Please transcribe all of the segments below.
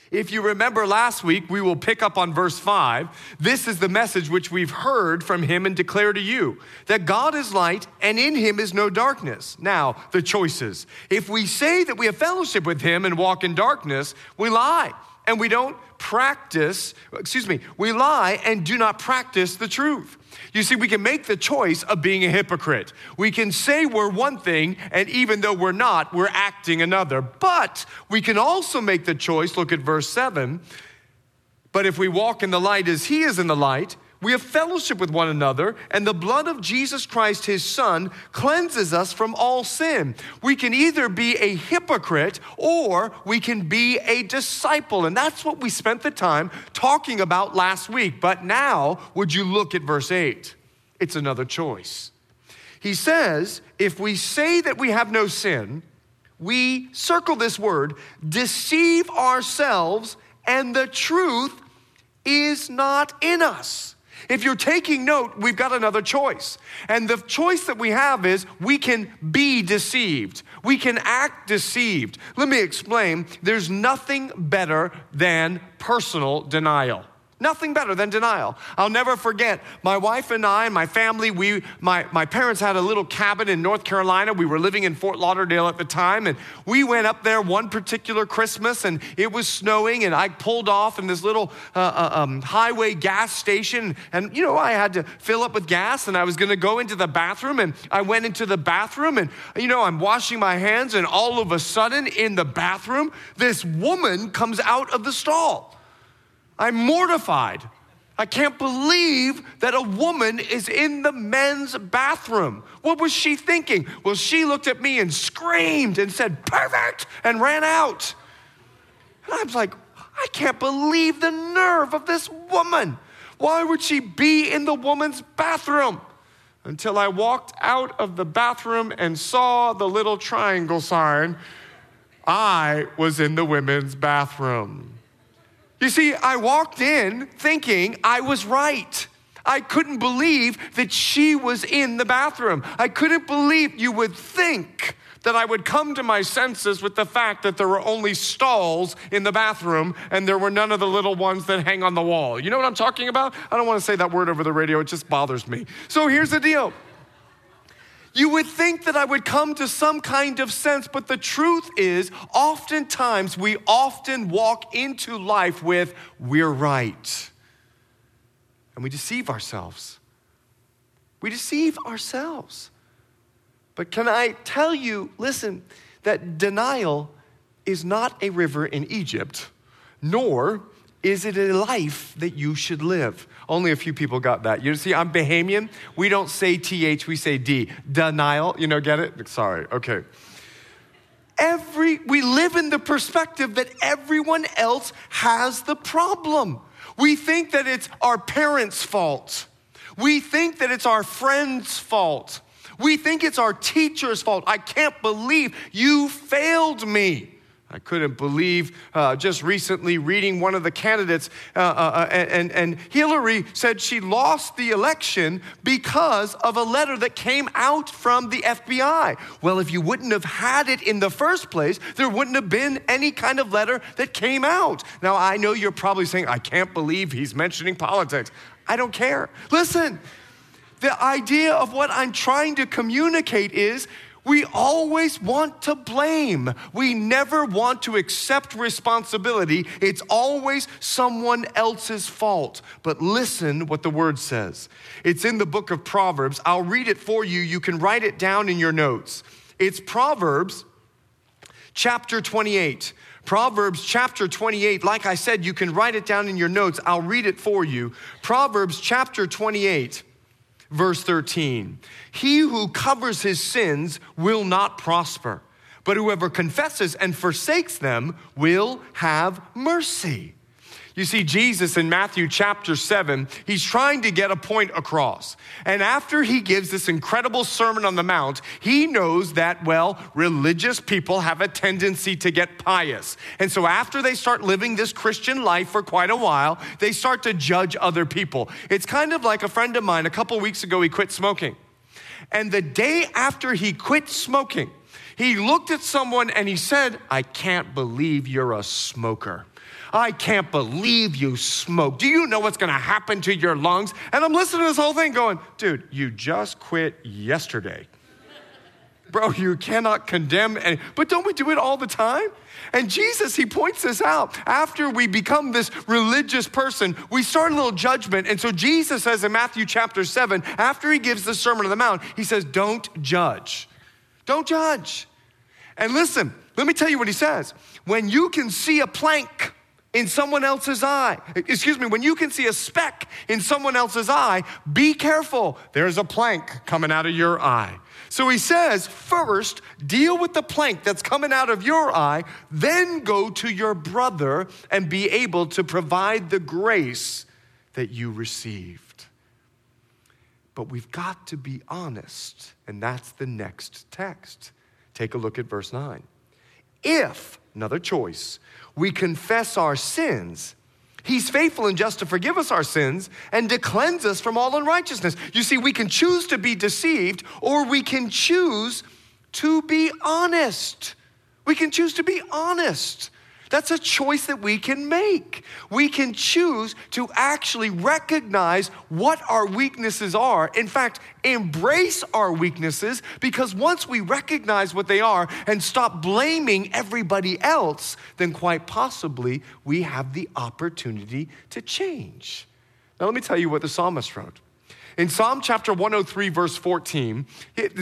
If you remember last week, we will pick up on verse 5. This is the message which we've heard from him and declare to you, that God is light and in him is no darkness. Now, the choices. If we say that we have fellowship with him and walk in darkness, we lie and we lie and do not practice the truth. You see, we can make the choice of being a hypocrite. We can say we're one thing, and even though we're not, we're acting another. But we can also make the choice, look at verse 7, but if we walk in the light as he is in the light, we have fellowship with one another, and the blood of Jesus Christ, his son, cleanses us from all sin. We can either be a hypocrite or we can be a disciple. And that's what we spent the time talking about last week. But now, would you look at verse 8? It's another choice. He says, if we say that we have no sin, we, circle this word, deceive ourselves, and the truth is not in us. If you're taking note, we've got another choice. And the choice that we have is we can be deceived. We can act deceived. Let me explain. There's nothing better than personal denial. Nothing better than denial. I'll never forget, my wife and I and my family, my parents had a little cabin in North Carolina. We were living in Fort Lauderdale at the time, and we went up there one particular Christmas, and it was snowing, and I pulled off in this little highway gas station, and I had to fill up with gas, and I was going to go into the bathroom, and I went into the bathroom, and I'm washing my hands, and all of a sudden in the bathroom, this woman comes out of the stall. I'm mortified. I can't believe that a woman is in the men's bathroom. What was she thinking? Well, she looked at me and screamed and said, "Perfect," and ran out. And I was like, I can't believe the nerve of this woman. Why would she be in the woman's bathroom? Until I walked out of the bathroom and saw the little triangle sign, I was in the women's bathroom. You see, I walked in thinking I was right. I couldn't believe that she was in the bathroom. I couldn't believe you would think that I would come to my senses with the fact that there were only stalls in the bathroom and there were none of the little ones that hang on the wall. You know what I'm talking about? I don't want to say that word over the radio. It just bothers me. So here's the deal. You would think that I would come to some kind of sense, but the truth is, oftentimes we often walk into life with, we're right. And we deceive ourselves. We deceive ourselves. But can I tell you, listen, that denial is not a river in Egypt, nor is it a life that you should live. Only a few people got that. You see, I'm Bahamian. We don't say TH, we say D. Denial, get it? Sorry, okay. We live in the perspective that everyone else has the problem. We think that it's our parents' fault. We think that it's our friend's fault. We think it's our teacher's fault. I can't believe you failed me. I couldn't believe just recently reading one of the candidates, and Hillary said she lost the election because of a letter that came out from the FBI. Well, if you wouldn't have had it in the first place, there wouldn't have been any kind of letter that came out. Now, I know you're probably saying, I can't believe he's mentioning politics. I don't care. Listen, the idea of what I'm trying to communicate is, we always want to blame. We never want to accept responsibility. It's always someone else's fault. But listen what the word says. It's in the book of Proverbs. I'll read it for you. You can write it down in your notes. It's Proverbs chapter 28. Proverbs chapter 28. Like I said, you can write it down in your notes. I'll read it for you. Proverbs chapter 28. Verse 13, he who covers his sins will not prosper, but whoever confesses and forsakes them will have mercy. You see, Jesus in Matthew chapter 7, he's trying to get a point across. And after he gives this incredible Sermon on the Mount, he knows that, religious people have a tendency to get pious. And so after they start living this Christian life for quite a while, they start to judge other people. It's kind of like a friend of mine, a couple weeks ago, he quit smoking. And the day after he quit smoking, he looked at someone and he said, I can't believe you're a smoker. I can't believe you smoke. Do you know what's going to happen to your lungs? And I'm listening to this whole thing going, dude, you just quit yesterday. Bro, you cannot condemn any, but don't we do it all the time? And Jesus, he points this out. After we become this religious person, we start a little judgment. And so Jesus says in Matthew chapter 7, after he gives the Sermon on the Mount, he says, don't judge. Don't judge. And listen, let me tell you what he says. When you can see a plank in someone else's eye, when you can see a speck in someone else's eye, be careful. There's a plank coming out of your eye. So he says, first, deal with the plank that's coming out of your eye, then go to your brother and be able to provide the grace that you received. But we've got to be honest, and that's the next text. Take a look at verse 9. If, another choice, we confess our sins, he's faithful and just to forgive us our sins and to cleanse us from all unrighteousness. You see, we can choose to be deceived or we can choose to be honest. We can choose to be honest. That's a choice that we can make. We can choose to actually recognize what our weaknesses are. In fact, embrace our weaknesses, because once we recognize what they are and stop blaming everybody else, then quite possibly we have the opportunity to change. Now, let me tell you what the psalmist wrote. In Psalm chapter 103, verse 14, the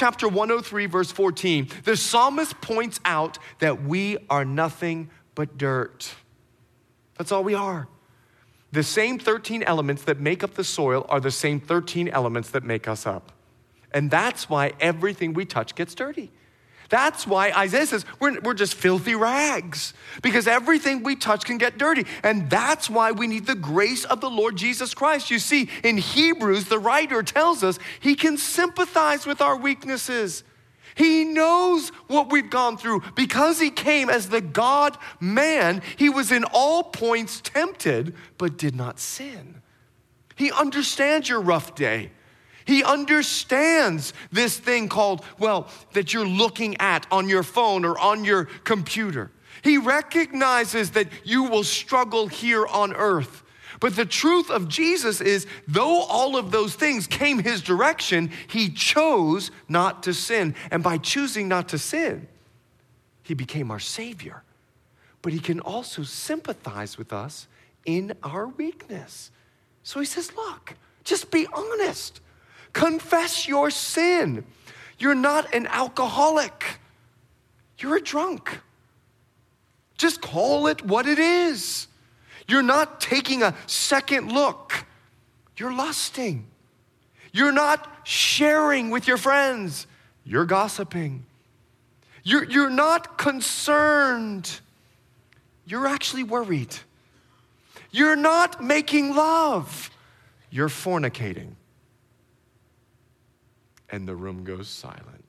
psalmist points out that we are nothing but dirt. That's all we are. The same 13 elements that make up the soil are the same 13 elements that make us up. And that's why everything we touch gets dirty. That's why Isaiah says we're just filthy rags, because everything we touch can get dirty. And that's why we need the grace of the Lord Jesus Christ. You see, in Hebrews, the writer tells us he can sympathize with our weaknesses. He knows what we've gone through. Because he came as the God-man, he was in all points tempted, but did not sin. He understands your rough day. He understands this thing called, that you're looking at on your phone or on your computer. He recognizes that you will struggle here on earth. But the truth of Jesus is, though all of those things came his direction, he chose not to sin. And by choosing not to sin, he became our Savior. But he can also sympathize with us in our weakness. So he says, look, just be honest. Confess your sin. You're not an alcoholic. You're a drunk. Just call it what it is. You're not taking a second look. You're lusting. You're not sharing with your friends. You're gossiping. You're not concerned. You're actually worried. You're not making love. You're fornicating. And the room goes silent.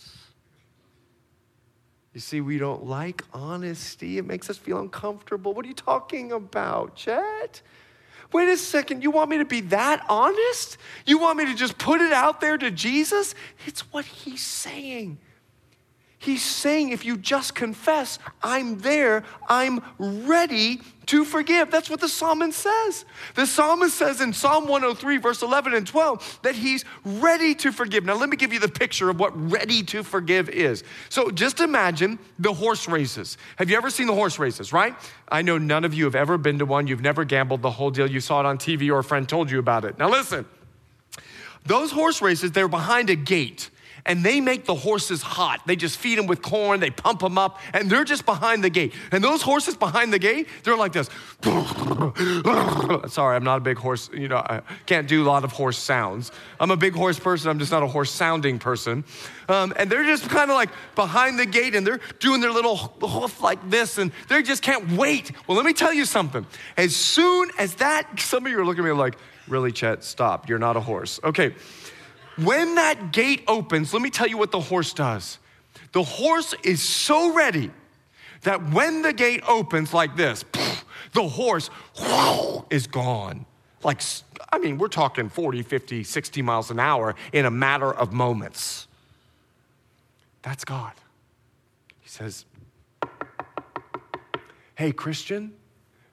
You see, we don't like honesty. It makes us feel uncomfortable. What are you talking about, Chet? Wait a second, you want me to be that honest? You want me to just put it out there to Jesus? It's what he's saying. He's saying, if you just confess, I'm there, I'm ready to forgive. That's what the psalmist says. The psalmist says in Psalm 103, verse 11 and 12, that he's ready to forgive. Now, let me give you the picture of what ready to forgive is. So just imagine the horse races. Have you ever seen the horse races, right? I know none of you have ever been to one. You've never gambled the whole deal. You saw it on TV or a friend told you about it. Now, listen. Those horse races, they're behind a gate. And they make the horses hot. They just feed them with corn, they pump them up, and they're just behind the gate. And those horses behind the gate, they're like this. Sorry, I'm not a big horse, I can't do a lot of horse sounds. I'm a big horse person, I'm just not a horse sounding person. And they're just kind of like behind the gate, and they're doing their little hoof like this, and they just can't wait. Well, let me tell you something. As soon as that, some of you are looking at me like, really, Chet, stop, you're not a horse. Okay. When that gate opens, let me tell you what the horse does. The horse is so ready that when the gate opens like this, the horse is gone. We're talking 40, 50, 60 miles an hour in a matter of moments. That's God. He says, hey, Christian,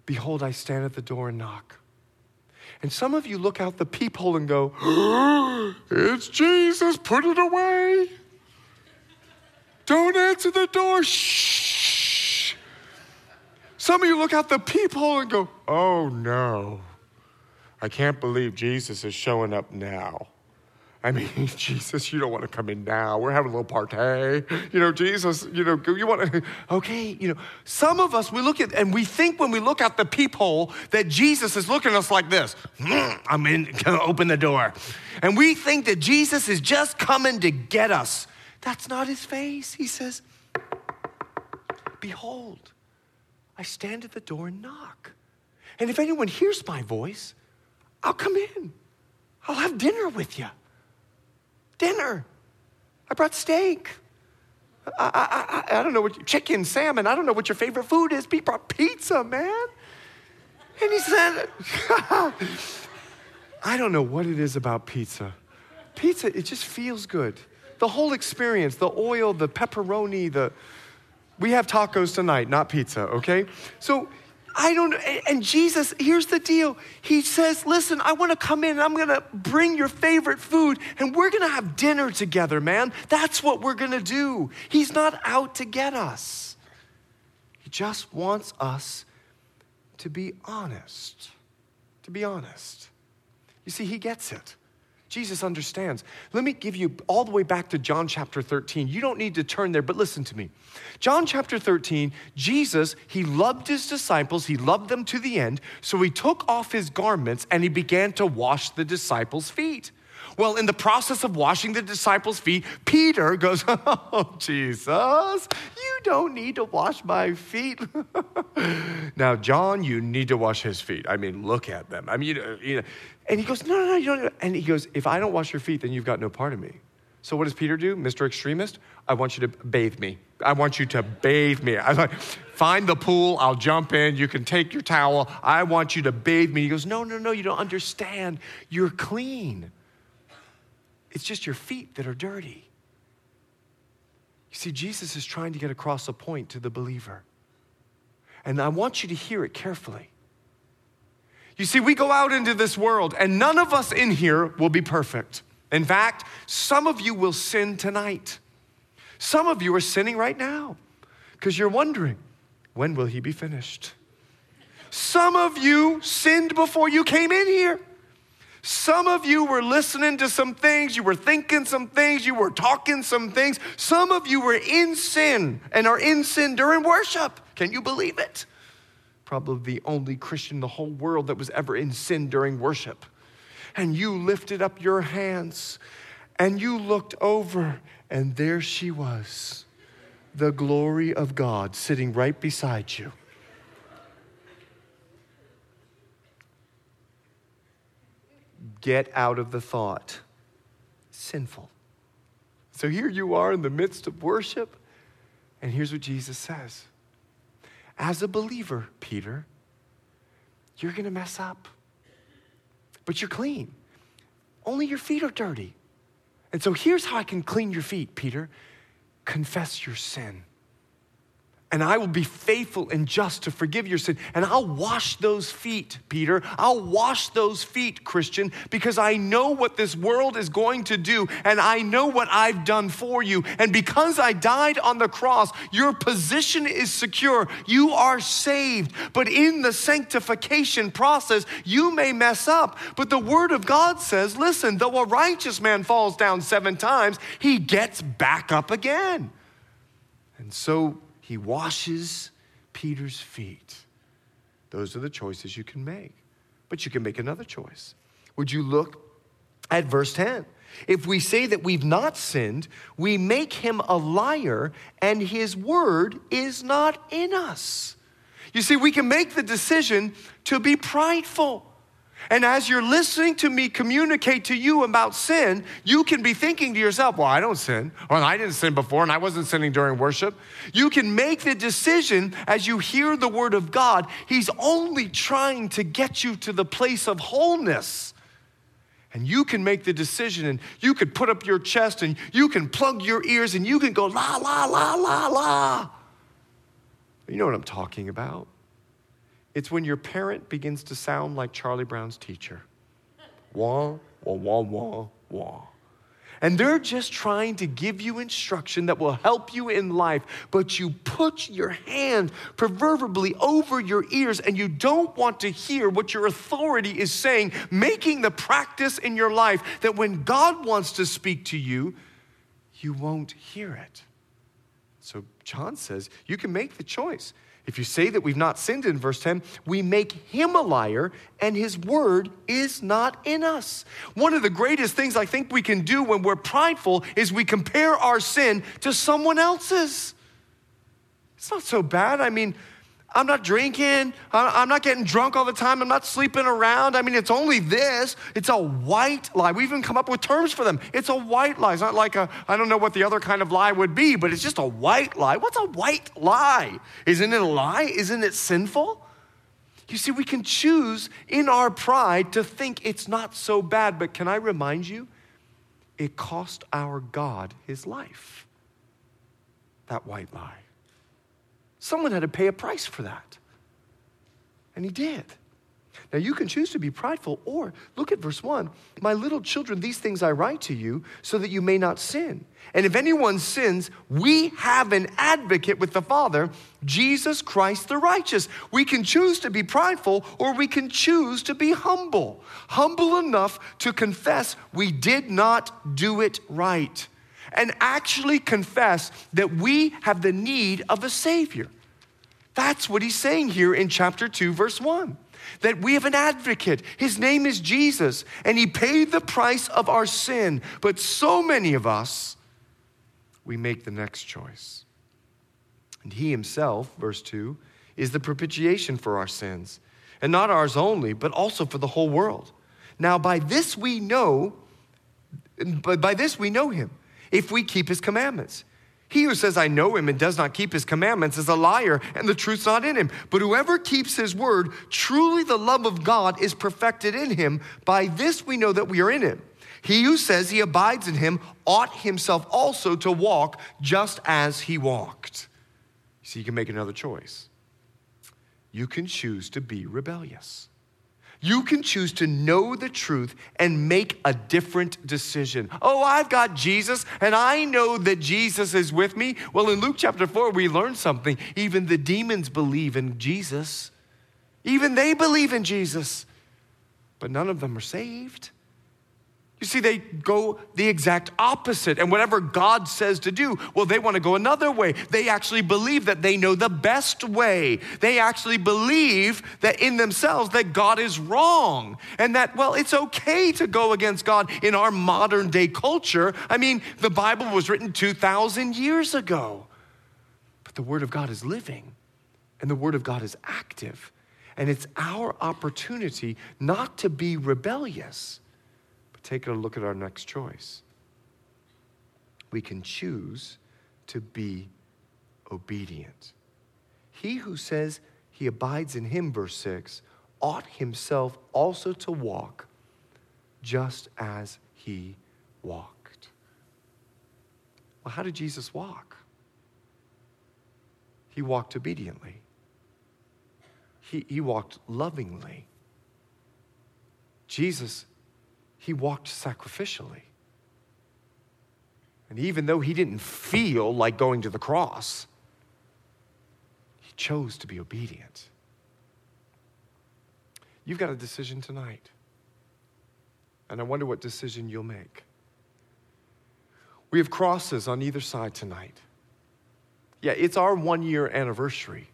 Behold, I stand at the door and knock. And some of you look out the peephole and go, it's Jesus, put it away. Don't answer the door, shh. Some of you look out the peephole and go, oh no, I can't believe Jesus is showing up now. I mean, Jesus, you don't want to come in now. We're having a little party. Jesus, you want to, okay. Some of us, we look at, and we think when we look out the peephole that Jesus is looking at us like this. I'm in, open the door. And we think that Jesus is just coming to get us. That's not his face. He says, behold, I stand at the door and knock. And if anyone hears my voice, I'll come in. I'll have dinner with you. Dinner. I brought steak. I don't know what, chicken, salmon. I don't know what your favorite food is. He brought pizza, man. And he said, I don't know what it is about pizza. Pizza, it just feels good. The whole experience, the oil, the pepperoni, we have tacos tonight, not pizza, okay? So I don't know. And Jesus, here's the deal. He says, listen, I want to come in and I'm going to bring your favorite food and we're going to have dinner together, man. That's what we're going to do. He's not out to get us. He just wants us to be honest. To be honest. You see, he gets it. Jesus understands. Let me give you all the way back to John chapter 13. You don't need to turn there, but listen to me. John chapter 13, Jesus, he loved his disciples. He loved them to the end. So he took off his garments and he began to wash the disciples' feet. Well, in the process of washing the disciples' feet, Peter goes, oh, Jesus, you don't need to wash my feet. Now, John, you need to wash his feet. I mean, look at them. I mean, And he goes, no, you don't. And he goes, if I don't wash your feet, then you've got no part of me. So what does Peter do? Mr. Extremist, I want you to bathe me. I want you to bathe me. I'm like, find the pool, I'll jump in, you can take your towel. I want you to bathe me. He goes, no, you don't understand. You're clean. It's just your feet that are dirty. You see, Jesus is trying to get across a point to the believer. And I want you to hear it carefully. You see, we go out into this world and none of us in here will be perfect. In fact, some of you will sin tonight. Some of you are sinning right now because you're wondering, when will he be finished? Some of you sinned before you came in here. Some of you were listening to some things, you were thinking some things, you were talking some things. Some of you were in sin and are in sin during worship. Can you believe it? Probably the only Christian in the whole world that was ever in sin during worship. And you lifted up your hands and you looked over and there she was, the glory of God sitting right beside you. Get out of the thought. Sinful. So here you are in the midst of worship, and here's what Jesus says. As a believer, Peter, you're going to mess up. But you're clean. Only your feet are dirty. And so here's how I can clean your feet, Peter. Confess your sin. And I will be faithful and just to forgive your sin. And I'll wash those feet, Peter. I'll wash those feet, Christian, because I know what this world is going to do. And I know what I've done for you. And because I died on the cross, your position is secure. You are saved. But in the sanctification process, you may mess up. But the word of God says, listen, though a righteous man falls down 7 times, he gets back up again. And so he washes Peter's feet. Those are the choices you can make. But you can make another choice. Would you look at verse 10? If we say that we've not sinned, we make him a liar, and his word is not in us. You see, we can make the decision to be prideful. And as you're listening to me communicate to you about sin, you can be thinking to yourself, well, I don't sin. Or I didn't sin before and I wasn't sinning during worship. You can make the decision as you hear the word of God. He's only trying to get you to the place of wholeness. And you can make the decision and you could put up your chest and you can plug your ears and you can go la, la, la, la, la. You know what I'm talking about. It's when your parent begins to sound like Charlie Brown's teacher. Wah, wah, wah, wah, wah. And they're just trying to give you instruction that will help you in life, but you put your hand proverbially over your ears and you don't want to hear what your authority is saying, making the practice in your life that when God wants to speak to you, you won't hear it. So John says you can make the choice. If you say that we've not sinned in verse 10, we make him a liar and his word is not in us. One of the greatest things I think we can do when we're prideful is we compare our sin to someone else's. It's not so bad. I mean, I'm not drinking. I'm not getting drunk all the time. I'm not sleeping around. I mean, it's only this. It's a white lie. We even come up with terms for them. It's a white lie. It's not like I don't know what the other kind of lie would be, but it's just a white lie. What's a white lie? Isn't it a lie? Isn't it sinful? You see, we can choose in our pride to think it's not so bad, but can I remind you, it cost our God his life. That white lie. Someone had to pay a price for that. And he did. Now you can choose to be prideful, or look at verse 1. My little children, these things I write to you so that you may not sin. And if anyone sins, we have an advocate with the Father, Jesus Christ the righteous. We can choose to be prideful, or we can choose to be humble. Humble enough to confess we did not do it right. And actually confess that we have the need of a Savior. That's what he's saying here in chapter 2, verse 1. That we have an advocate. His name is Jesus, and he paid the price of our sin. But so many of us, we make the next choice. And he himself, verse 2, is the propitiation for our sins. And not ours only, but also for the whole world. Now by this we know him, if we keep his commandments. He who says, I know him and does not keep his commandments is a liar, and the truth's not in him. But whoever keeps his word, truly the love of God is perfected in him. By this we know that we are in him. He who says he abides in him ought himself also to walk just as he walked. So you can make another choice. You can choose to be rebellious. You can choose to know the truth and make a different decision. Oh, I've got Jesus, and I know that Jesus is with me. Well, in Luke chapter 4, we learn something. Even the demons believe in Jesus. Even they believe in Jesus. But none of them are saved. You see, they go the exact opposite. And whatever God says to do, well, they want to go another way. They actually believe that they know the best way. They actually believe that in themselves that God is wrong. And that, well, it's okay to go against God in our modern day culture. I mean, the Bible was written 2,000 years ago. But the Word of God is living. And the Word of God is active. And it's our opportunity not to be rebellious. Take a look at our next choice. We can choose to be obedient. He who says he abides in him, verse 6, ought himself also to walk just as he walked. Well, how did Jesus walk? He walked obediently. He walked lovingly. Jesus, he walked sacrificially. And even though he didn't feel like going to the cross, he chose to be obedient. You've got a decision tonight. And I wonder what decision you'll make. We have crosses on either side tonight. Yeah, it's our 1-year anniversary.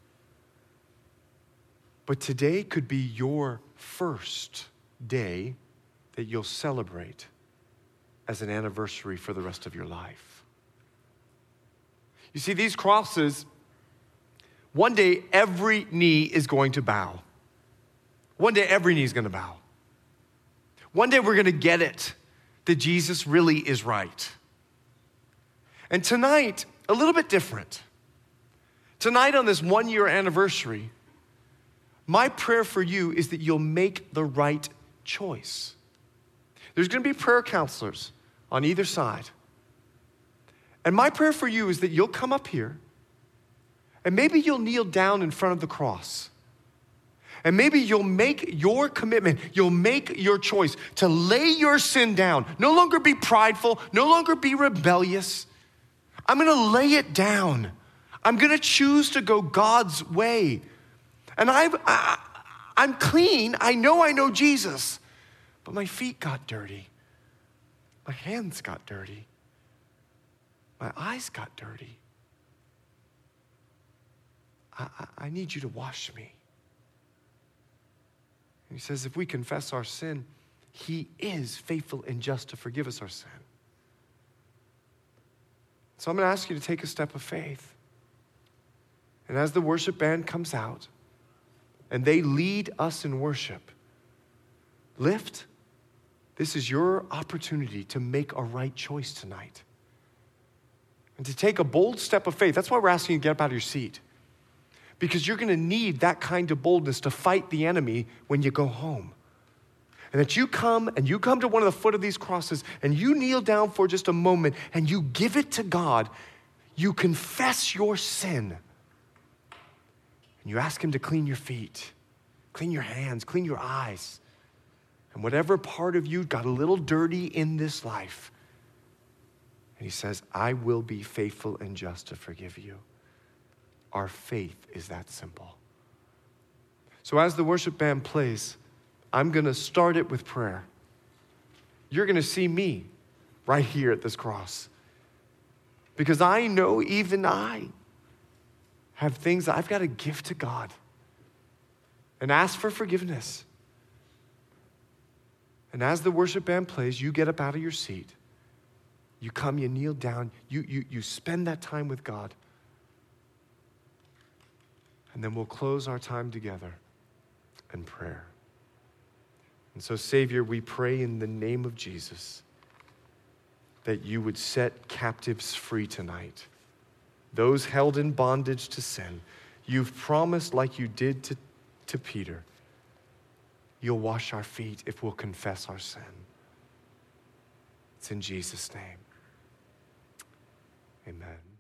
But today could be your first day that you'll celebrate as an anniversary for the rest of your life. You see, these crosses, one day every knee is going to bow. One day every knee is going to bow. One day we're going to get it that Jesus really is right. And tonight, a little bit different. Tonight on this 1-year anniversary, my prayer for you is that you'll make the right choice. There's going to be prayer counselors on either side. And my prayer for you is that you'll come up here and maybe you'll kneel down in front of the cross. And maybe you'll make your commitment, you'll make your choice to lay your sin down. No longer be prideful, no longer be rebellious. I'm gonna lay it down. I'm gonna choose to go God's way. And I'm clean, I know Jesus, but my feet got dirty. My hands got dirty. My eyes got dirty. I need you to wash me. And he says, if we confess our sin, he is faithful and just to forgive us our sin. So I'm going to ask you to take a step of faith. And as the worship band comes out and they lead us in worship, lift. This is your opportunity to make a right choice tonight. And to take a bold step of faith. That's why we're asking you to get up out of your seat. Because you're going to need that kind of boldness to fight the enemy when you go home. And that you come to one of the foot of these crosses and you kneel down for just a moment and you give it to God. You confess your sin. And you ask him to clean your feet, clean your hands, clean your eyes. And whatever part of you got a little dirty in this life. And he says, I will be faithful and just to forgive you. Our faith is that simple. So as the worship band plays, I'm going to start it with prayer. You're going to see me right here at this cross. Because I know even I have things that I've got to give to God and ask for forgiveness. And as the worship band plays, you get up out of your seat. You come, you kneel down, you spend that time with God. And then we'll close our time together in prayer. And so, Savior, we pray in the name of Jesus that you would set captives free tonight. Those held in bondage to sin. You've promised, like you did to Peter, you'll wash our feet if we'll confess our sin. It's in Jesus' name. Amen.